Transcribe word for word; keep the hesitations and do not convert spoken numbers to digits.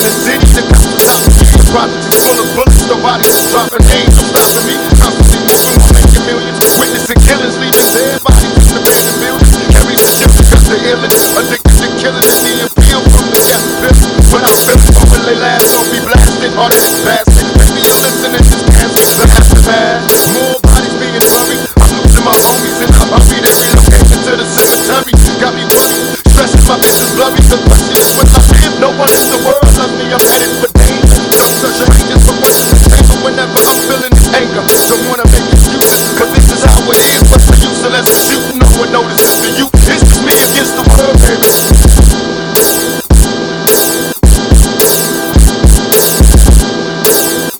the city, the cops, dropping full of bullets, nobody dropping names.